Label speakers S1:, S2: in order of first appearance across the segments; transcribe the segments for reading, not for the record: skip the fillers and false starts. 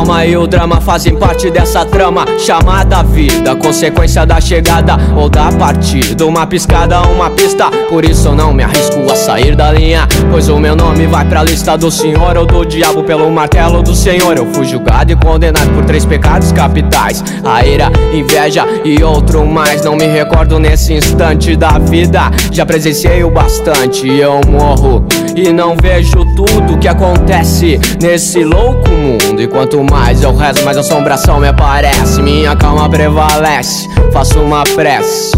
S1: alma e o drama fazem parte dessa trama chamada vida, consequência da chegada ou da partida. Uma piscada, uma pista, por isso eu não me arrisco a sair da linha, pois o meu nome vai pra lista do senhor ou do diabo pelo martelo do senhor. Eu fui julgado e condenado por 3 pecados capitais: a ira, inveja e outro mais. Não me recordo nesse instante da vida, já presenciei o bastante. Eu morro e não vejo tudo que acontece nesse louco mundo. E quanto mais eu rezo, mais assombração me aparece. Minha calma prevalece, faço uma prece.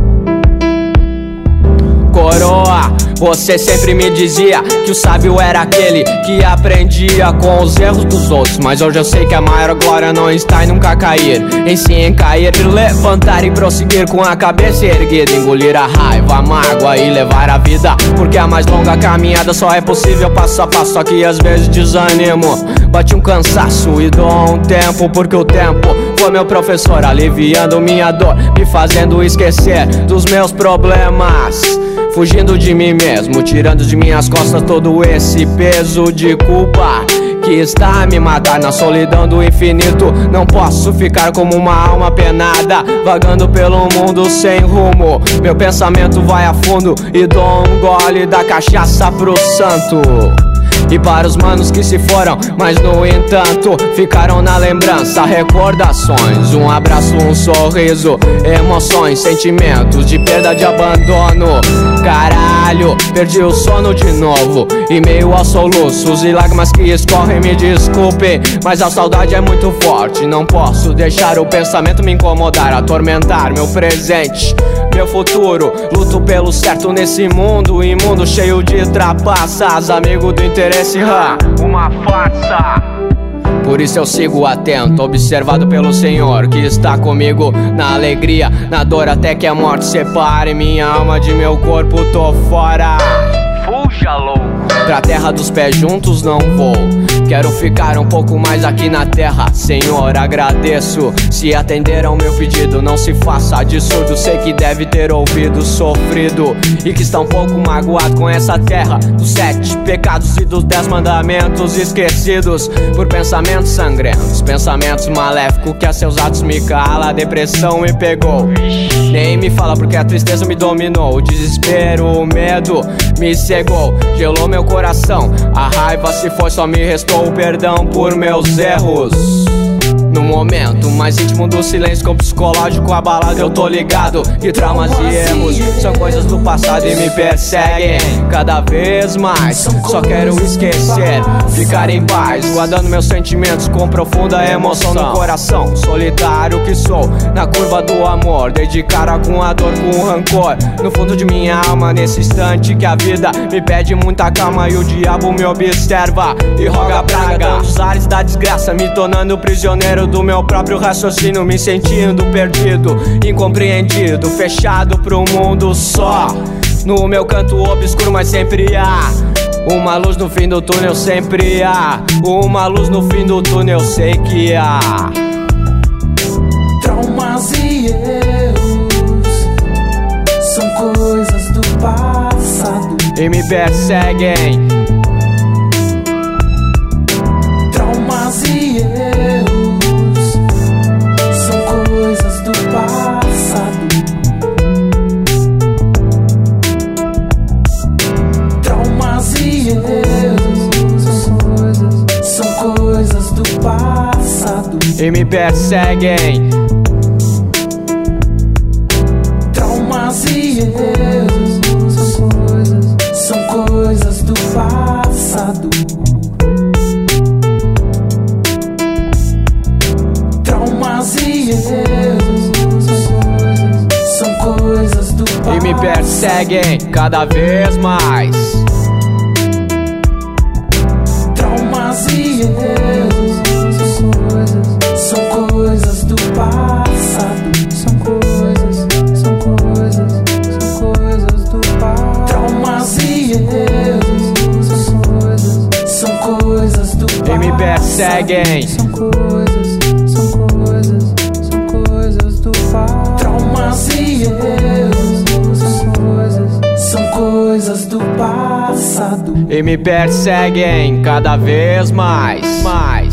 S1: Coroa, você sempre me dizia que o sábio era aquele que aprendia com os erros dos outros. Mas hoje eu sei que a maior glória não está em nunca cair, em sim em cair e levantar e prosseguir com a cabeça erguida. Engolir a raiva, a mágoa e levar a vida, porque a mais longa caminhada só é possível passo a passo. Só que às vezes desanimo, bate um cansaço e dou um tempo, porque o tempo foi meu professor, aliviando minha dor, me fazendo esquecer dos meus problemas, fugindo de mim mesmo, tirando de minhas costas todo esse peso de culpa que está a me matar na solidão do infinito. Não posso ficar como uma alma penada, vagando pelo mundo sem rumo. Meu pensamento vai a fundo e dou um gole da cachaça pro santo. E para os manos que se foram, mas no entanto ficaram na lembrança, recordações, um abraço, um sorriso, emoções, sentimentos de perda, de abandono. Caralho, perdi o sono de novo, e meio aos soluços e lágrimas que escorrem, me desculpem, mas a saudade é muito forte. Não posso deixar o pensamento me incomodar, atormentar meu presente, meu futuro. Luto pelo certo nesse mundo imundo, cheio de trapaças. Amigo do interesse, uma farsa. Por isso eu sigo atento, observado pelo Senhor, que está comigo na alegria, na dor, até que a morte separe minha alma de meu corpo. Tô fora, fuja louco, pra terra dos pés juntos não vou. Quero ficar um pouco mais aqui na terra, Senhor, agradeço se atender ao meu pedido. Não se faça de surdo, sei que deve ter ouvido, sofrido, e que está um pouco magoado com essa terra dos 7 pecados e dos 10 mandamentos esquecidos por pensamentos sangrentos, pensamentos maléficos que a seus atos me cala. A depressão me pegou, nem me fala porque a tristeza me dominou. O desespero, o medo me cegou, gelou meu coração. A raiva se foi, só me restou o perdão por meus erros. No momento mais íntimo do silêncio, com o psicológico abalado, eu tô ligado que traumas e erros são coisas do passado e me perseguem cada vez mais. Só quero esquecer, ficar em paz, guardando meus sentimentos com profunda emoção no coração. Solitário que sou, na curva do amor, dei de cara com a dor, com o rancor no fundo de minha alma, nesse instante que a vida me pede muita calma e o diabo me observa e roga praga dos ares da desgraça, me tornando prisioneiro do meu próprio raciocínio, me sentindo perdido, incompreendido, fechado pro mundo só. No meu canto obscuro, mas sempre há uma luz no fim do túnel, sempre há uma luz no fim do túnel, sei que há.
S2: Traumas e erros são coisas do passado
S1: e me perseguem.
S2: Traumas e erros do passado. Traumas e erros são coisas do passado
S1: e me perseguem.
S2: Traumas e erros são coisas do passado. Traumas e erros são coisas do passado
S1: e me perseguem cada vez mais.
S2: Traumas e erros são coisas do passado. São coisas do passado. Traumas e erros são coisas do passado
S1: e me perseguem.
S2: São coisas do passado. Traumas e erros são coisas do passado
S1: e me perseguem cada vez mais.